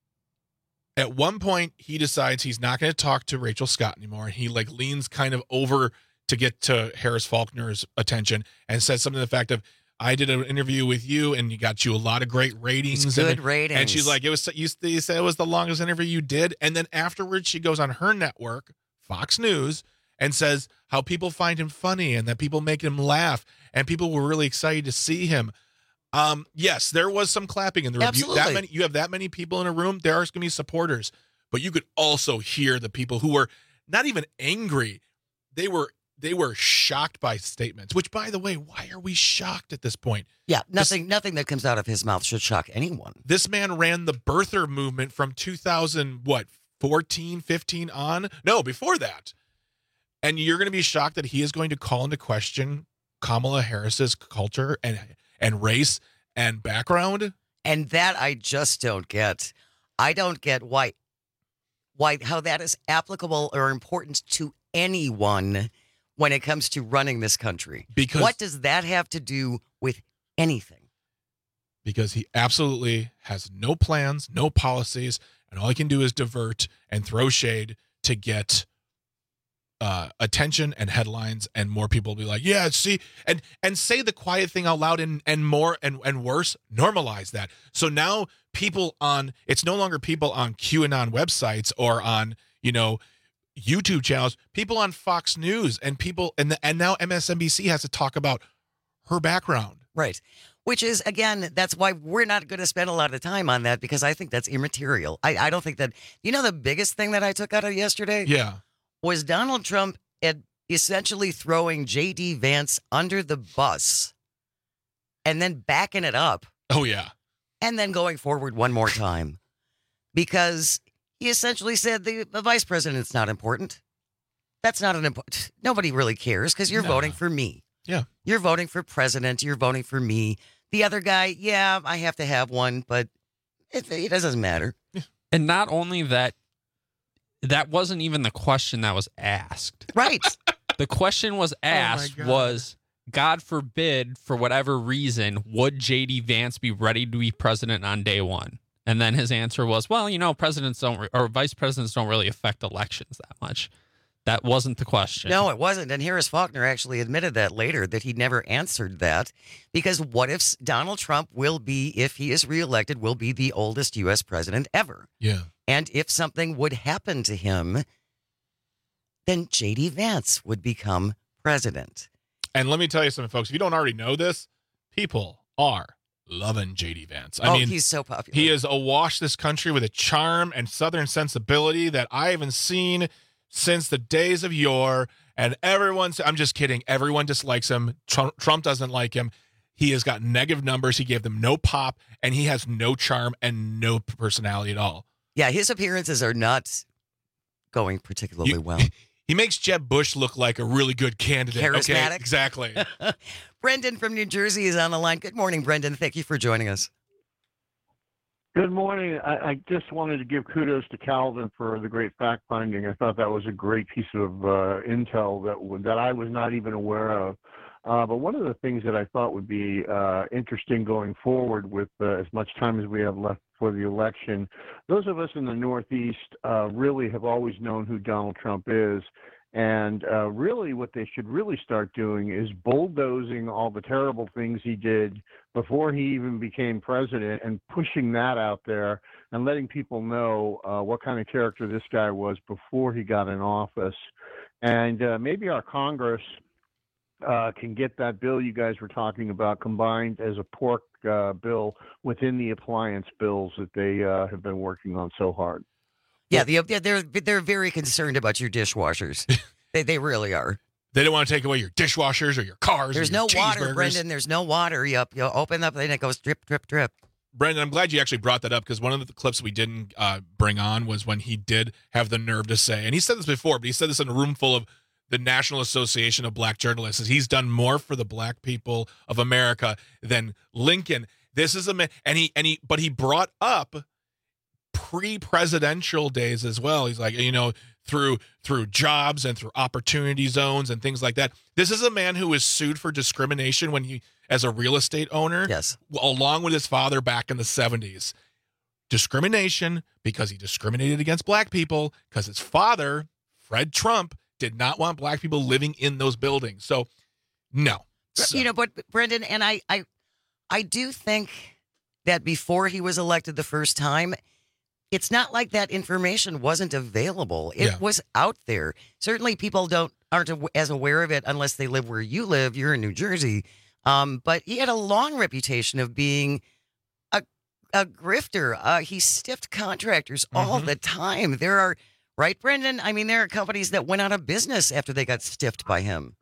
at one point he decides he's not going to talk to Rachel Scott anymore, and he leans kind of over to get to Harris Faulkner's attention and says something to the fact of, I did an interview with you and you got you a lot of great ratings. It's good ratings. And she's like, you said it was the longest interview you did. And then afterwards she goes on her network, Fox News, and says how people find him funny and that people make him laugh and people were really excited to see him. Yes, there was some clapping in the room. Absolutely. You have that many people in a room, there are going to be supporters. But you could also hear the people who were not even angry. They were shocked by statements, which, by the way, why are we shocked at this point? Yeah, nothing that comes out of his mouth should shock anyone. This man ran the birther movement from 2014, 15 on? No, before that. And you're going to be shocked that he is going to call into question Kamala Harris's culture and race and background? And that I just don't get. I don't get how that is applicable or important to anyone when it comes to running this country. Because what does that have to do with anything? Because he absolutely has no plans, no policies, and all he can do is divert and throw shade to get attention and headlines, and more people will be like, yeah, see, and say the quiet thing out loud and more and worse, normalize that. So now it's no longer people on QAnon websites or on, YouTube channels, people on Fox News and people, and now MSNBC has to talk about her background. Right. Which is, again, that's why we're not going to spend a lot of time on that, because I think that's immaterial. I don't think that, the biggest thing that I took out of yesterday? Yeah. Was Donald Trump essentially throwing J.D. Vance under the bus and then backing it up. Oh, yeah. And then going forward one more time. Because he essentially said the vice president's not important. That's not an important. Nobody really cares because you're voting for me. Yeah. You're voting for president. You're voting for me. The other guy, yeah, I have to have one, but it doesn't matter. Yeah. And not only that, that wasn't even the question that was asked. Right. The question was asked was, God forbid, for whatever reason, would J.D. Vance be ready to be president on day one? And then his answer was, well, presidents or vice presidents don't really affect elections that much. That wasn't the question. No, it wasn't. And Harris Faulkner actually admitted that later, that he never answered that. Because what if Donald Trump if he is reelected, will be the oldest U.S. president ever? Yeah. And if something would happen to him, then J.D. Vance would become president. And let me tell you something, folks. If you don't already know this, people are loving J.D. Vance. I mean, he's so popular. He has awash this country with a charm and Southern sensibility that I haven't seen since the days of yore. And I'm just kidding. Everyone dislikes him. Trump doesn't like him. He has got negative numbers. He gave them no pop, and he has no charm and no personality at all. Yeah, his appearances are not going particularly well. He makes Jeb Bush look like a really good candidate. Charismatic. Okay, exactly. Brendan from New Jersey is on the line. Good morning, Brendan. Thank you for joining us. Good morning. I just wanted to give kudos to Calvin for the great fact finding. I thought that was a great piece of intel that I was not even aware of. But one of the things that I thought would be interesting going forward with as much time as we have left for the election, those of us in the Northeast really have always known who Donald Trump is. And really what they should really start doing is bulldozing all the terrible things he did before he even became president and pushing that out there and letting people know what kind of character this guy was before he got in office. And maybe our Congress can get that bill you guys were talking about combined as a pork bill within the appliance bills that they have been working on so hard. Yeah, they're very concerned about your dishwashers. They really are. They don't want to take away your dishwashers or your cars. There's or your no water, Brendan. There's no water. You open up and it goes drip, drip, drip. Brendan, I'm glad you actually brought that up because one of the clips we didn't bring on was when he did have the nerve to say, and he said this before, but he said this in a room full of the National Association of Black Journalists, is he's done more for the black people of America than Lincoln. This is a man, but he brought up pre-presidential days as well. He's like, through jobs and through opportunity zones and things like that. This is a man who was sued for discrimination when he, as a real estate owner, yes, along with his father back in the 70s. Discrimination because he discriminated against black people because his father, Fred Trump, did not want black people living in those buildings. So, no. But Brendan, and I do think that before he was elected the first time, it's not like that information wasn't available. It was out there. Certainly people aren't as aware of it unless they live where you live. You're in New Jersey. But he had a long reputation of being a grifter. He stiffed contractors all the time. There are, right, Brendan? I mean, there are companies that went out of business after they got stiffed by him.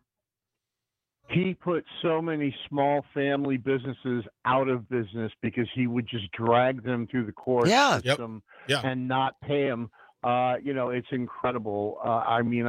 He put so many small family businesses out of business because he would just drag them through the court system and not pay them. It's incredible. I mean,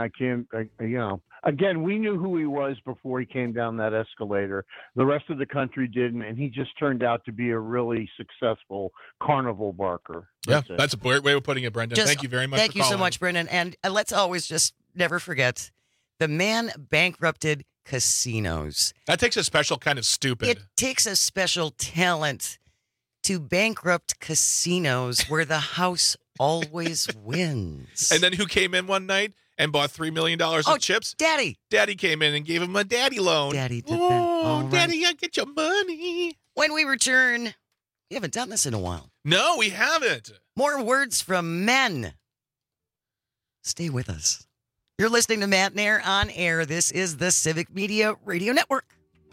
again, we knew who he was before he came down that escalator. The rest of the country didn't, and he just turned out to be a really successful carnival barker. That's a great way of putting it, Brendan. Thank you very much. Thank you so much, Brendan. And let's always just never forget, the man bankrupted casinos. That takes a special kind of stupid. It takes a special talent to bankrupt casinos where the house always wins. And then who came in one night and bought $3 million of chips? Daddy. Daddy came in and gave him a daddy loan. Daddy did that. Oh, Daddy, I get your money. When we return, we haven't done this in a while. No, we haven't. More words from men. Stay with us. You're listening to Matt Nair on air. This is the Civic Media Radio Network.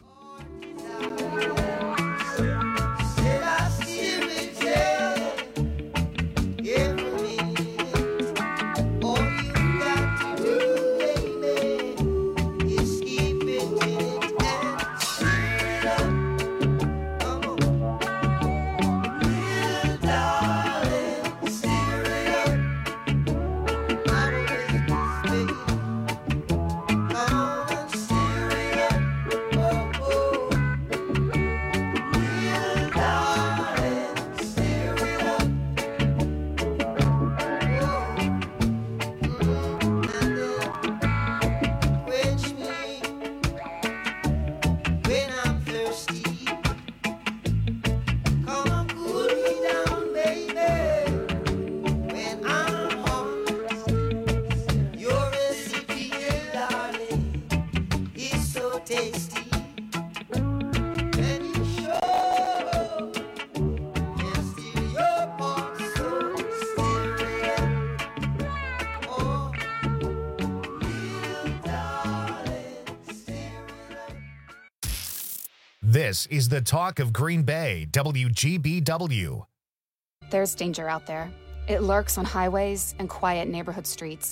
This is the talk of Green Bay, WGBW. There's danger out there. It lurks on highways and quiet neighborhood streets.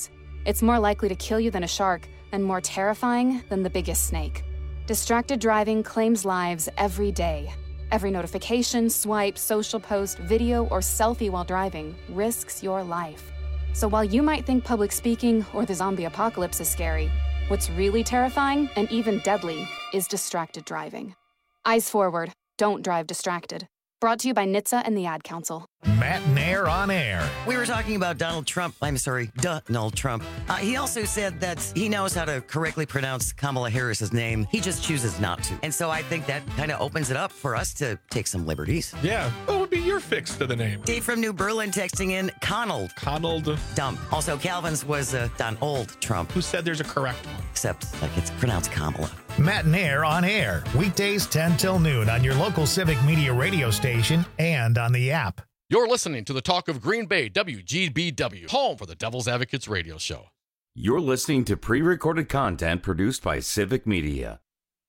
It's more likely to kill you than a shark and more terrifying than the biggest snake. Distracted driving claims lives every day. Every notification, swipe, social post, video, or selfie while driving risks your life. So while you might think public speaking or the zombie apocalypse is scary, what's really terrifying and even deadly is distracted driving. Eyes forward. Don't drive distracted. Brought to you by NHTSA and the Ad Council. Matt Nair on air. We were talking about Donald Trump. Donald Trump. He also said that he knows how to correctly pronounce Kamala Harris's name. He just chooses not to. And so I think that kind of opens it up for us to take some liberties. Yeah. What would be your fix to the name? Dave from New Berlin texting in Conald. Dumb. Also, Calvin's was Donald Trump. Who said there's a correct one? Except like it's pronounced Kamala. Matt Nair on air. Weekdays 10 till noon on your local Civic Media radio station and on the app. You're listening to the Talk of Green Bay, WGBW, home for the Devil's Advocates radio show. You're listening to pre-recorded content produced by Civic Media.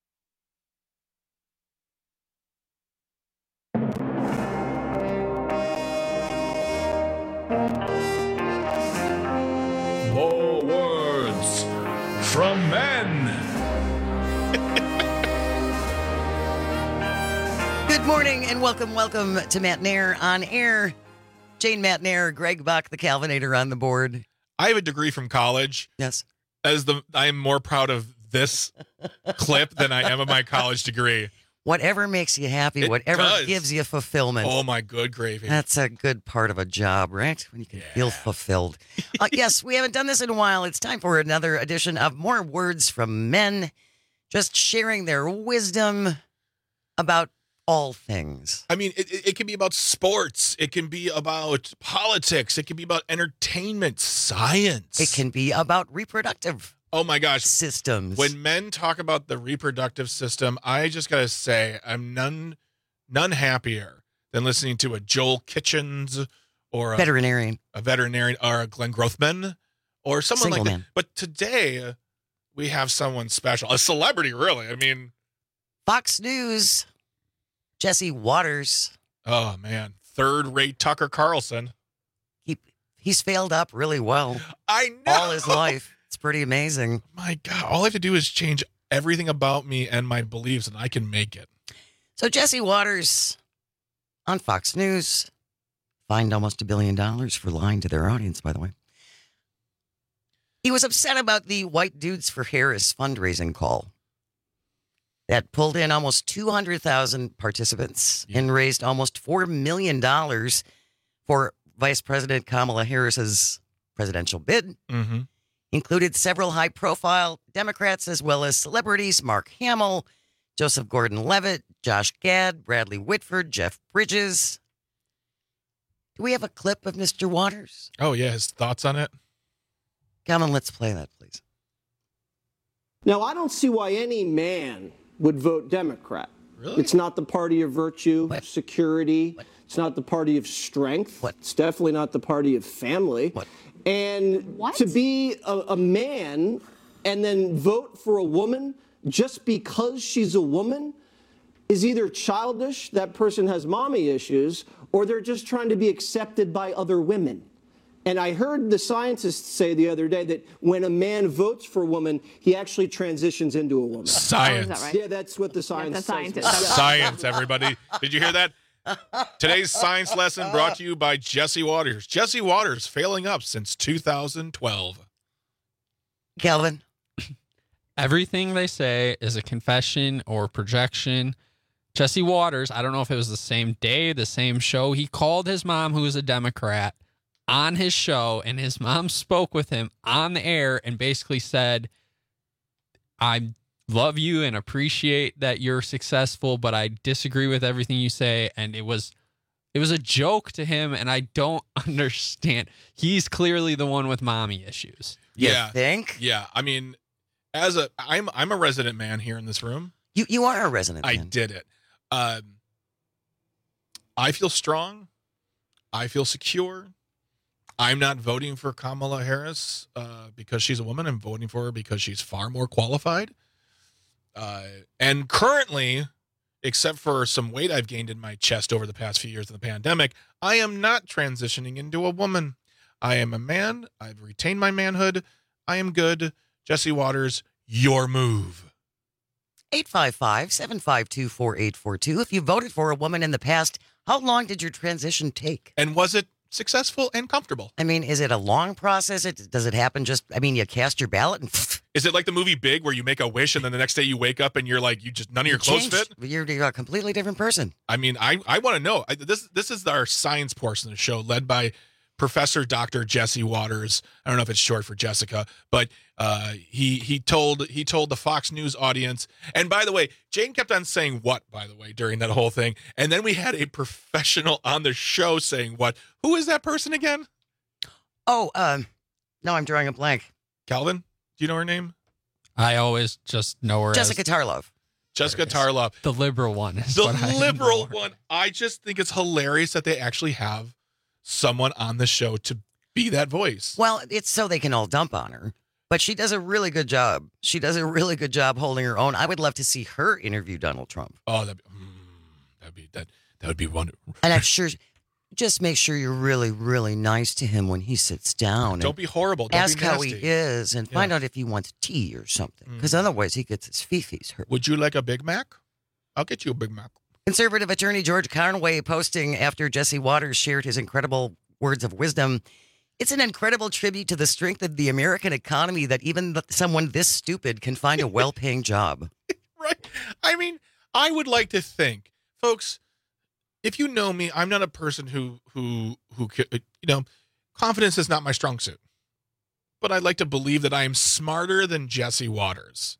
More words from men. Good morning and welcome to Matt Nair on air. Jane Matt Nair, Greg Buck, the Calvinator on the board. I have a degree from college. Yes. I am more proud of this clip than I am of my college degree. Whatever makes you happy, whatever gives you fulfillment. Oh, my good gravy. That's a good part of a job, right? When you can feel fulfilled. Yes, we haven't done this in a while. It's time for another edition of More Words from Men, just sharing their wisdom about all things. I mean, it can be about sports. It can be about politics. It can be about entertainment, science. It can be about reproductive systems. When men talk about the reproductive system, I just got to say, I'm none happier than listening to a Joel Kitchens or a veterinarian or a Glenn Grothman or someone like that. But today we have someone special, a celebrity, really. I mean, Fox News. Jesse Waters. Oh, man. Third-rate Tucker Carlson. He's failed up really well. I know. All his life. It's pretty amazing. My God. All I have to do is change everything about me and my beliefs, and I can make it. So Jesse Waters on Fox News fined almost $1 billion for lying to their audience, by the way. He was upset about the White Dudes for Harris fundraising call that pulled in almost 200,000 participants and raised almost $4 million for Vice President Kamala Harris's presidential bid. Mm-hmm. Included several high-profile Democrats as well as celebrities: Mark Hamill, Joseph Gordon-Levitt, Josh Gad, Bradley Whitford, Jeff Bridges. Do we have a clip of Mr. Waters? Oh, yeah. His thoughts on it? Calvin, let's play that, please. Now, I don't see why any man would vote Democrat. Really? It's not the party of virtue, security. It's not the party of strength. It's definitely not the party of family. And to be a man and then vote for a woman just because she's a woman is either childish, that person has mommy issues, or they're just trying to be accepted by other women. And I heard the scientists say the other day that when a man votes for a woman, he actually transitions into a woman. Science. Oh, is that right? Yeah, that's what the science says. Science, everybody. Did you hear that? Today's science lesson brought to you by Jesse Waters. Jesse Waters, failing up since 2012. Calvin? Everything they say is a confession or projection. Jesse Waters, I don't know if it was the same day, the same show, he called his mom, who is a Democrat, on his show, and his mom spoke with him on the air and basically said, I love you and appreciate that you're successful, but I disagree with everything you say. And it was a joke to him, and I don't understand. He's clearly the one with mommy issues. Yeah. You think? Yeah. I mean, I'm a resident man here in this room. You are a resident man. I did it. I feel strong. I feel secure. I'm not voting for Kamala Harris because she's a woman. I'm voting for her because she's far more qualified. And currently, except for some weight I've gained in my chest over the past few years of the pandemic, I am not transitioning into a woman. I am a man. I've retained my manhood. I am good. Jesse Waters, your move. 855-752-4842. If you voted for a woman in the past, how long did your transition take? And was it successful and comfortable? I mean, is it a long process? Does it happen you cast your ballot and... Is it like the movie Big where you make a wish and then the next day you wake up and you're like, none of your clothes fit? You're a completely different person. I mean, I want to know. This is our science portion of the show led by Professor Dr. Jesse Waters. I don't know if it's short for Jessica, but he told the Fox News audience. And by the way, Jane kept on saying what, by the way, during that whole thing. And then we had a professional on the show saying what. Who is that person again? Oh, no, I'm drawing a blank. Calvin, do you know her name? I always just know her Jessica Tarlov. Jessica Tarlov. The liberal one. I just think it's hilarious that they actually have someone on the show to be that voice. Well, it's so they can all dump on her. But she does a really good job. She does a really good job holding her own. I would love to see her interview Donald Trump. Oh, that would be wonderful. And I'm sure, just make sure you're really, really nice to him when he sits down. Don't be horrible. Don't ask be nasty. how he is and find out if he wants tea or something. Because otherwise he gets his fifis hurt. Would you like a Big Mac? I'll get you a Big Mac. Conservative attorney George Conway posting after Jesse Waters shared his incredible words of wisdom. It's an incredible tribute to the strength of the American economy that even someone this stupid can find a well-paying job. Right. I mean, I would like to think, folks, if you know me, I'm not a person who confidence is not my strong suit. But I'd like to believe that I am smarter than Jesse Waters.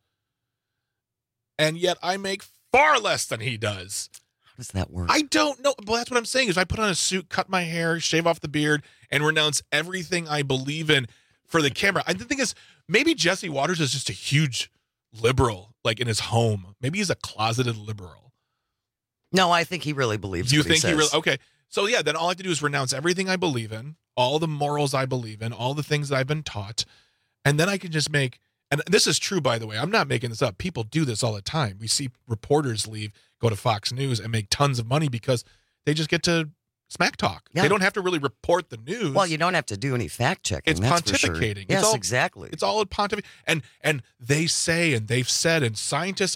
And yet I make far less than he does. How does that work? I don't know. Well, that's what I'm saying is I put on a suit, cut my hair, shave off the beard, and renounce everything I believe in for the camera. And the thing is, maybe Jesse Waters is just a huge liberal, like in his home. Maybe he's a closeted liberal. No, I think he really believes You what think he says. Okay. So yeah, then all I have to do is renounce everything I believe in, all the morals I believe in, all the things that I've been taught, and then I can just make, and this is true, by the way, I'm not making this up. People do this all the time. We see reporters go to Fox News and make tons of money because they just get to smack talk. Yeah. They don't have to really report the news. Well, you don't have to do any fact checking. It's that's for sure. pontificating. Yes, exactly. It's all pontificating. And they say, and they've said, and scientists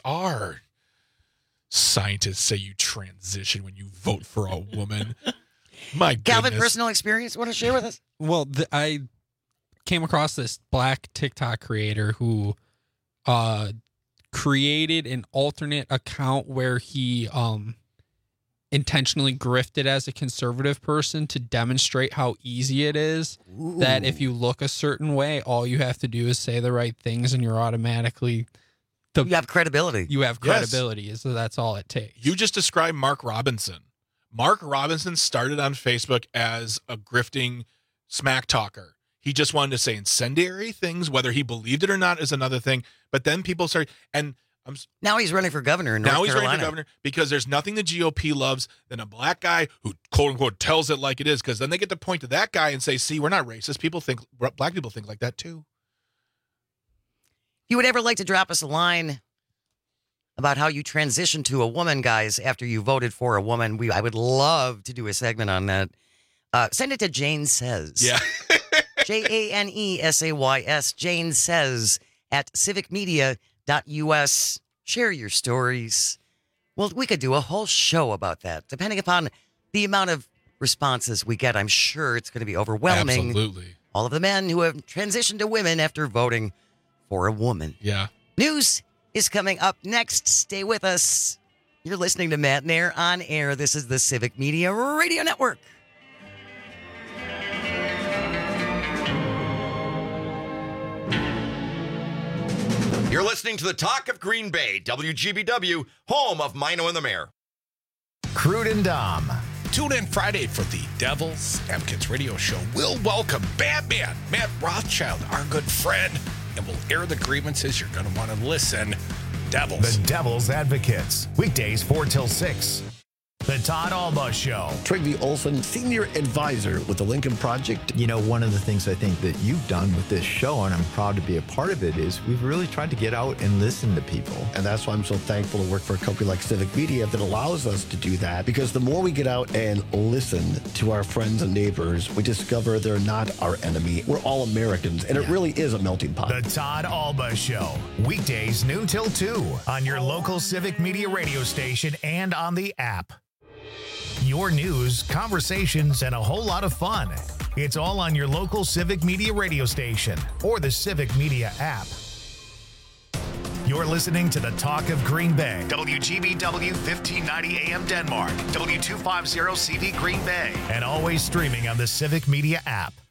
say you transition when you vote for a woman. My goodness. Calvin, personal experience, want to share with us? Well, I came across this black TikTok creator who created an alternate account where he intentionally grifted as a conservative person to demonstrate how easy it is. Ooh. That if you look a certain way, all you have to do is say the right things and you're automatically... you have credibility. You have credibility, yes. So that's all it takes. You just described Mark Robinson. Mark Robinson started on Facebook as a grifting smack talker. He just wanted to say incendiary things. Whether he believed it or not is another thing. But then people started, and now he's running for governor in North Carolina. Now he's running for governor because there's nothing the GOP loves than a black guy who, quote unquote, tells it like it is. Because then they get to point to that guy and say, see, we're not racist. Black people think like that too. You would ever like to drop us a line about how you transitioned to a woman, guys, after you voted for a woman? I would love to do a segment on that. Send it to Jane Says. Yeah. JANESAYS. Jane Says at civicmedia.us. Share your stories. Well, we could do a whole show about that. Depending upon the amount of responses we get, I'm sure it's going to be overwhelming. Absolutely. All of the men who have transitioned to women after voting for a woman. Yeah. News is coming up next. Stay with us. You're listening to Matt and Air on Air. This is the Civic Media Radio Network. You're listening to the Talk of Green Bay, WGBW, home of Mino and the Mayor. Crude and Dom. Tune in Friday for the Devil's Advocates radio show. We'll welcome Batman, Matt Rothschild, our good friend, and we'll air the grievances. You're going to want to listen. Devils. The Devil's Advocates. Weekdays 4 till 6. The Todd Alba Show. Trygve Olson, Senior Advisor with the Lincoln Project. You know, one of the things I think that you've done with this show, and I'm proud to be a part of it, is we've really tried to get out and listen to people. And that's why I'm so thankful to work for a company like Civic Media that allows us to do that. Because the more we get out and listen to our friends and neighbors, we discover they're not our enemy. We're all Americans, and it really is a melting pot. The Todd Alba Show. Weekdays noon till 2 on your local Civic Media radio station and on the app. Your news, conversations, and a whole lot of fun. It's all on your local Civic Media radio station or the Civic Media app. You're listening to the Talk of Green Bay. WGBW 1590 AM Denmark. W250 CV Green Bay. And always streaming on the Civic Media app.